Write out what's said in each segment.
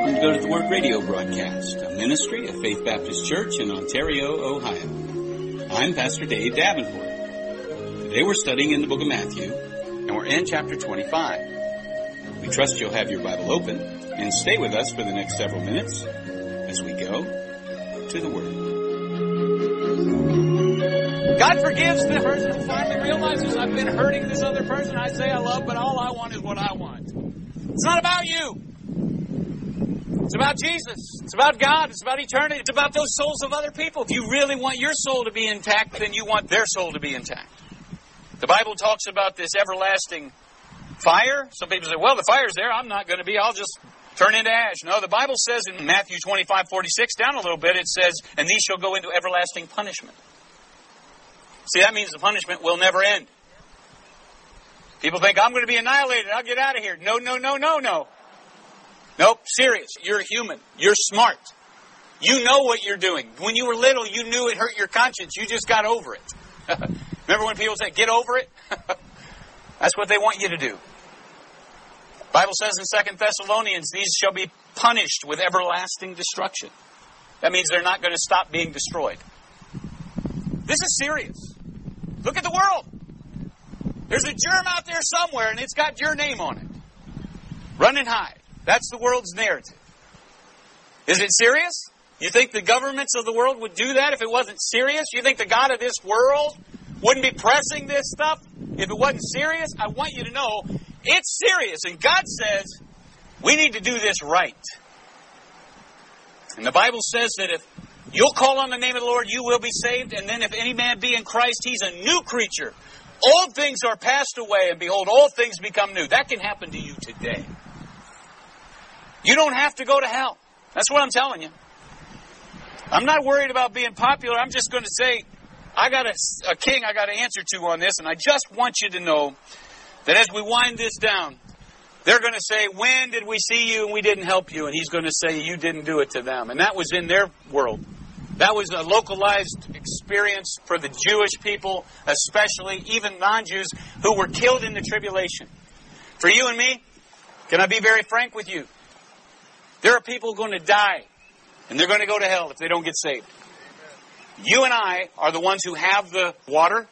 Welcome to Go to the Word radio broadcast, a ministry of Faith Baptist Church in Ontario, Ohio. I'm Pastor Dave Davenport. Today we're studying in the book of Matthew, and we're in chapter 25. We trust you'll have your Bible open and stay with us for the next several minutes as we go to the Word. God forgives the person who finally realizes I've been hurting this other person I say I love, but all I want is what I want. It's not about you. It's about Jesus. It's about God. It's about eternity. It's about those souls of other people. If you really want your soul to be intact, then you want their soul to be intact. The Bible talks about this everlasting fire. Some people say, well, the fire's there. I'm not going to be. I'll just turn into ash. No, the Bible says in Matthew 25:46, down a little bit, it says, and these shall go into everlasting punishment. See, that means the punishment will never end. People think, I'm going to be annihilated. I'll get out of here. No. Nope, serious. You're human. You're smart. You know what you're doing. When you were little, you knew it hurt your conscience. You just got over it. Remember when people say, get over it? That's what they want you to do. The Bible says in 2 Thessalonians, these shall be punished with everlasting destruction. That means they're not going to stop being destroyed. This is serious. Look at the world. There's a germ out there somewhere, and it's got your name on it. Run and hide. That's the world's narrative. Is it serious? You think the governments of the world would do that if it wasn't serious? You think the God of this world wouldn't be pressing this stuff if it wasn't serious? I want you to know it's serious. And God says we need to do this right. And the Bible says that if you'll call on the name of the Lord, you will be saved. And then if any man be in Christ, he's a new creature. Old things are passed away, and behold, all things become new. That can happen to you today. You don't have to go to hell. That's what I'm telling you. I'm not worried about being popular. I'm just going to say, I got a king I got to answer to on this, and I just want you to know that as we wind this down, they're going to say, when did we see you and we didn't help you? And he's going to say, you didn't do it to them. And that was in their world. That was a localized experience for the Jewish people, especially, even non-Jews, who were killed in the tribulation. For you and me, can I be very frank with you? There are people going to die, and they're going to go to hell if they don't get saved. You and I are the ones who have the water,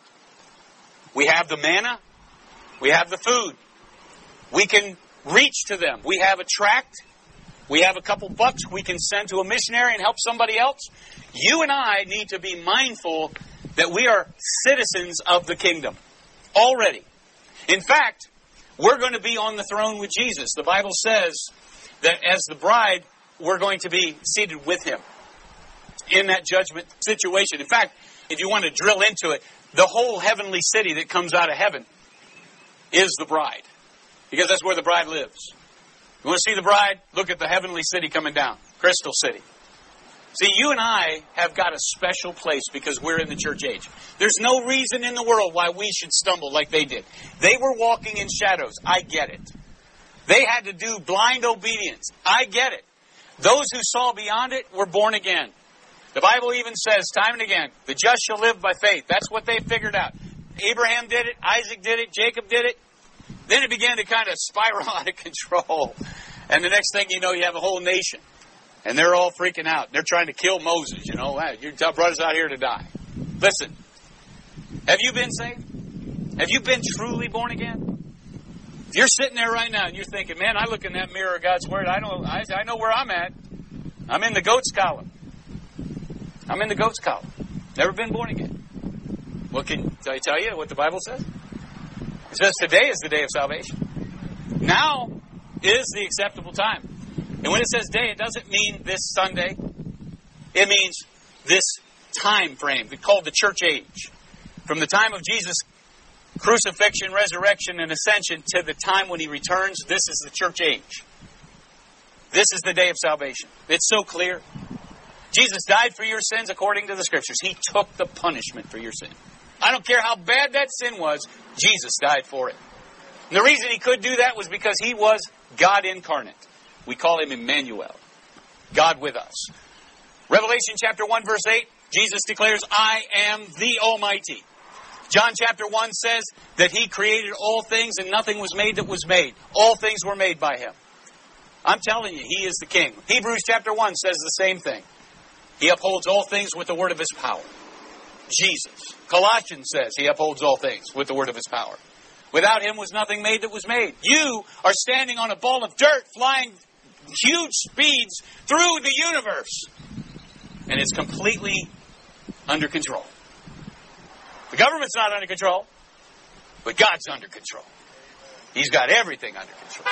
we have the manna, we have the food. We can reach to them. We have a tract. We have a couple bucks we can send to a missionary and help somebody else. You and I need to be mindful that we are citizens of the kingdom already. In fact, we're going to be on the throne with Jesus. The Bible says that as the bride, we're going to be seated with him in that judgment situation. In fact, if you want to drill into it, the whole heavenly city that comes out of heaven is the bride, because that's where the bride lives. You want to see the bride? Look at the heavenly city coming down, Crystal City. See, you and I have got a special place because we're in the church age. There's no reason in the world why we should stumble like they did. They were walking in shadows. I get it. They had to do blind obedience. I get it. Those who saw beyond it were born again. The Bible even says time and again, the just shall live by faith. That's what they figured out. Abraham did it. Isaac did it. Jacob did it. Then it began to kind of spiral out of control. And the next thing you know, you have a whole nation. And they're all freaking out. They're trying to kill Moses. You know, you brought us out here to die. Listen, have you been saved? Have you been truly born again? If you're sitting there right now and you're thinking, man, I look in that mirror of God's Word, I know where I'm at. I'm in the goats column. I'm in the goats column. Never been born again. Well, can I tell you what the Bible says? It says today is the day of salvation. Now is the acceptable time. And when it says day, it doesn't mean this Sunday. It means this time frame. It's called the church age. From the time of Jesus' crucifixion, resurrection, and ascension to the time when he returns, this is the church age. This is the day of salvation. It's so clear. Jesus died for your sins according to the Scriptures. He took the punishment for your sin. I don't care how bad that sin was, Jesus died for it. And the reason he could do that was because he was God incarnate. We call him Emmanuel, God with us. Revelation chapter 1, verse 8, Jesus declares, I am the Almighty. John chapter 1 says that he created all things and nothing was made that was made. All things were made by him. I'm telling you, He is the King. Hebrews chapter 1 says the same thing. He upholds all things with the word of His power. Jesus. Colossians says He upholds all things with the word of His power. Without Him was nothing made that was made. You are standing on a ball of dirt flying huge speeds through the universe. And it's completely under control. The government's not under control, but God's under control. He's got everything under control.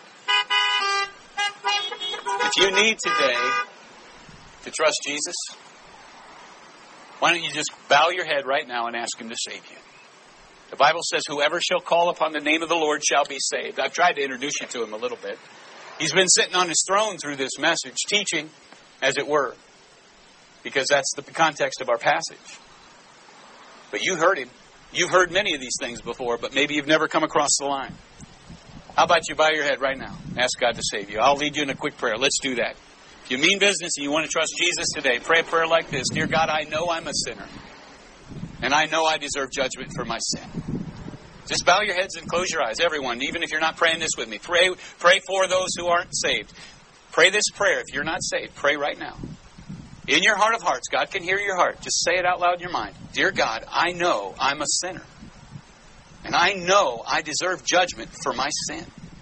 If you need today to trust Jesus, why don't you just bow your head right now and ask Him to save you? The Bible says, whoever shall call upon the name of the Lord shall be saved. I've tried to introduce you to Him a little bit. He's been sitting on His throne through this message, teaching, as it were, because that's the context of our passage. But you heard Him. You've heard many of these things before, but maybe you've never come across the line. How about you bow your head right now? Ask God to save you. I'll lead you in a quick prayer. Let's do that. If you mean business and you want to trust Jesus today, pray a prayer like this. Dear God, I know I'm a sinner. And I know I deserve judgment for my sin. Just bow your heads and close your eyes. Everyone, even if you're not praying this with me, pray for those who aren't saved. Pray this prayer. If you're not saved, pray right now. In your heart of hearts, God can hear your heart. Just say it out loud in your mind. Dear God, I know I'm a sinner. And I know I deserve judgment for my sin.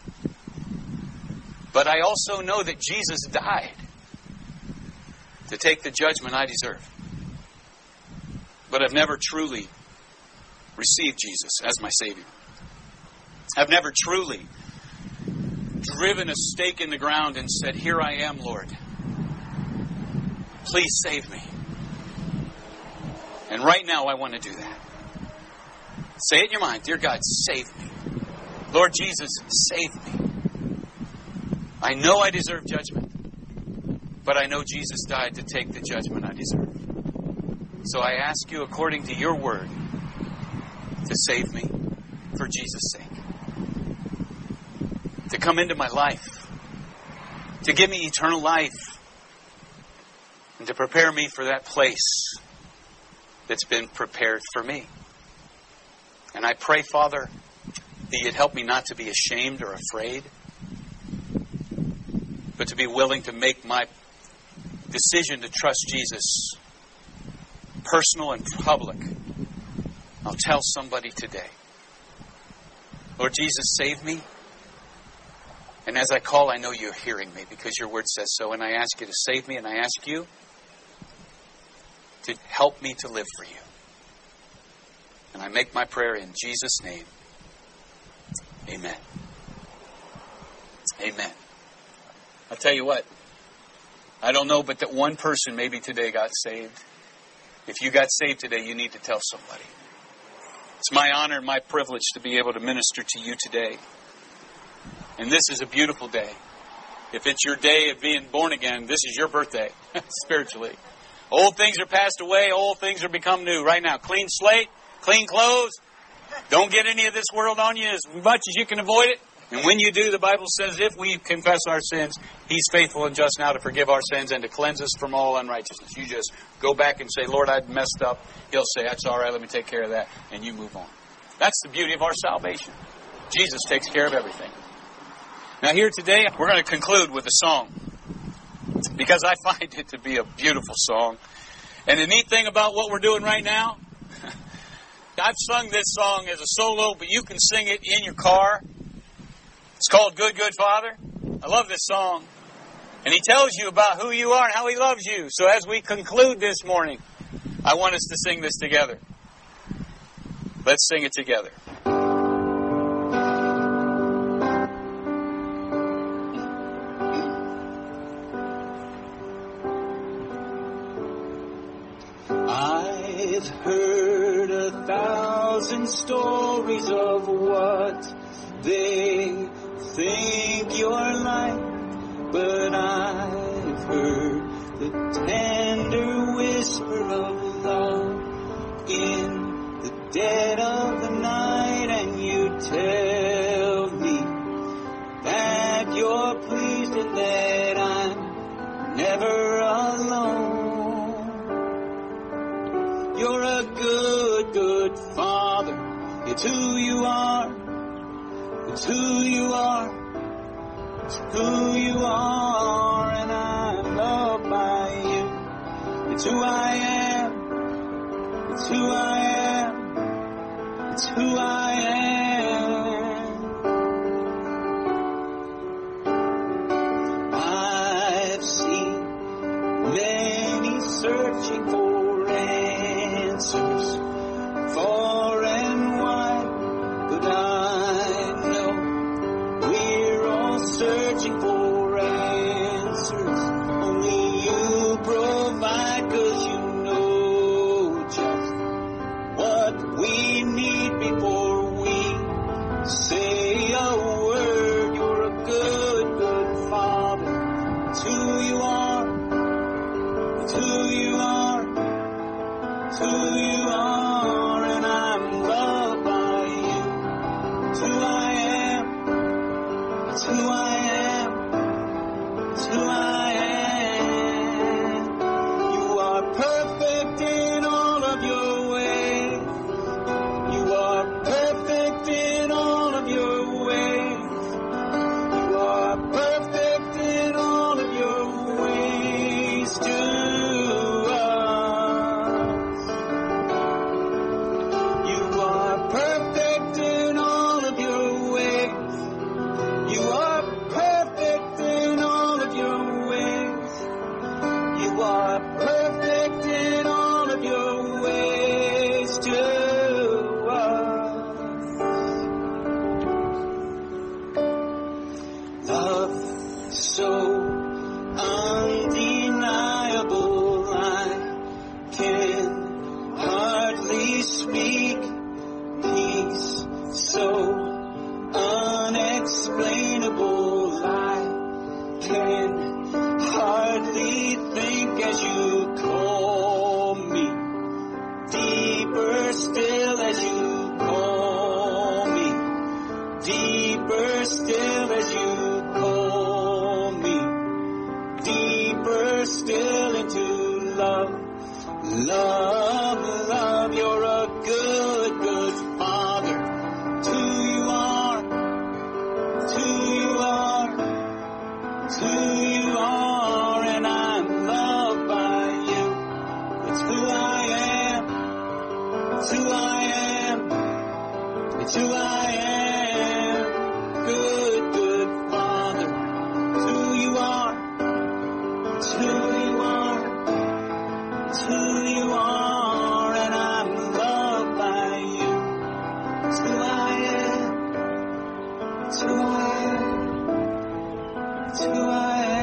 But I also know that Jesus died to take the judgment I deserve. But I've never truly received Jesus as my Savior. I've never truly driven a stake in the ground and said, here I am, Lord. Please save me. And right now I want to do that. Say it in your mind. Dear God, save me. Lord Jesus, save me. I know I deserve judgment, but I know Jesus died to take the judgment I deserve. So I ask you, according to your word, to save me for Jesus' sake. To come into my life. To give me eternal life. And to prepare me for that place that's been prepared for me. And I pray, Father, that you'd help me not to be ashamed or afraid, but to be willing to make my decision to trust Jesus personal and public. I'll tell somebody today. Lord Jesus, save me. And as I call, I know you're hearing me because your word says so. And I ask you to save me, and I ask you to help me to live for you. And I make my prayer in Jesus' name. Amen. Amen. I'll tell you what. I don't know, but that one person maybe today got saved. If you got saved today, you need to tell somebody. It's my honor and my privilege to be able to minister to you today. And this is a beautiful day. If it's your day of being born again, this is your birthday, spiritually. Old things are passed away. Old things are become new. Right now, clean slate. Clean clothes. Don't get any of this world on you as much as you can avoid it. And when you do, the Bible says if we confess our sins, He's faithful and just now to forgive our sins and to cleanse us from all unrighteousness. You just go back and say, Lord, I've messed up. He'll say, that's all right, let me take care of that. And you move on. That's the beauty of our salvation. Jesus takes care of everything. Now here today, we're going to conclude with a song. Because I find it to be a beautiful song. And the neat thing about what we're doing right now, I've sung this song as a solo, but you can sing it in your car. It's called Good, Good Father. I love this song. And He tells you about who you are and how He loves you. So as we conclude this morning, I want us to sing this together. Let's sing it together. I've heard 1,000 stories of what they think you're like, but I've heard the tender whisper of love in the dead of the night, and you tell me that you're pleased and that I'm never alone. You're a good, good Father. It's who you are. It's who you are. It's who you are, and I'm loved by you. It's who I am. It's who I am. It's who I am. I've seen many searching for answers, far and wide, but I know we're all searching for answers. Only you provide, 'cause you know just what we need before we say a word. You're a good, good Father. It's who you are. It's who you are. It's who you are, and I'm loved by you. It's who I am. It's who I am. It's who I am. You are perfect in all of your ways. You are perfect in all of your ways. You are perfect in all of your ways to us. You are perfect in all of your ways. You are perfect in all of your ways. You are perfect in all of your ways to us. Love so undeniable, I can hardly speak. Peace so unexplainable, I can hardly think as you call me. Deeper still as you call me. Deeper still as you call me. Deeper still into love. Love, love, you're a good, good Father. It's who you are. It's who you are. It's who you are, and I'm loved by you. It's who I am. It's who I am. It's who I am. Good, good Father. It's who you are. It's who you are. It's who you are, and I'm loved by you. It's who I am. It's who I am. It's who I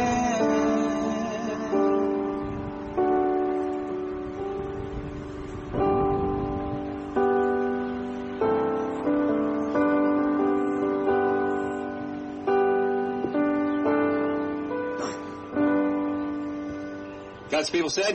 am. God's people said?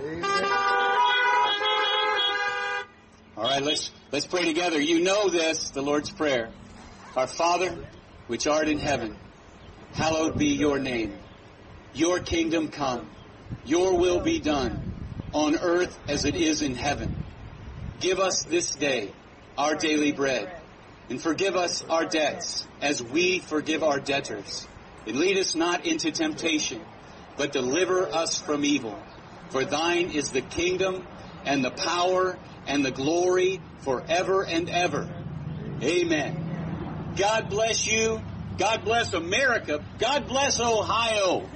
All right, let's pray together. You know this, the Lord's Prayer. Our Father, which art in heaven, hallowed be your name. Your kingdom come. Your will be done on earth as it is in heaven. Give us this day our daily bread, and forgive us our debts as we forgive our debtors. And lead us not into temptation, but deliver us from evil. For thine is the kingdom and the power and the glory forever and ever. Amen. God bless you. God bless America. God bless Ohio.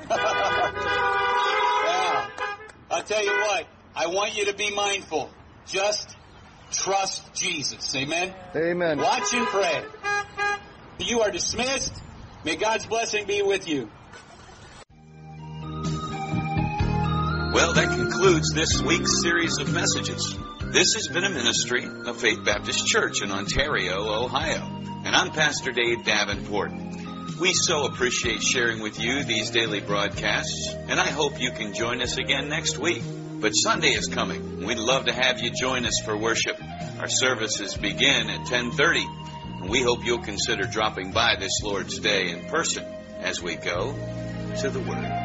Yeah. I'll tell you what, I want you to be mindful. Just trust Jesus. Amen? Amen. Watch and pray. You are dismissed. May God's blessing be with you. Well, that concludes this week's series of messages. This has been a ministry of Faith Baptist Church in Ontario, Ohio. And I'm Pastor Dave Davenport. We so appreciate sharing with you these daily broadcasts, and I hope you can join us again next week. But Sunday is coming. We'd love to have you join us for worship. Our services begin at 10:30, and we hope you'll consider dropping by this Lord's Day in person as we go to the Word.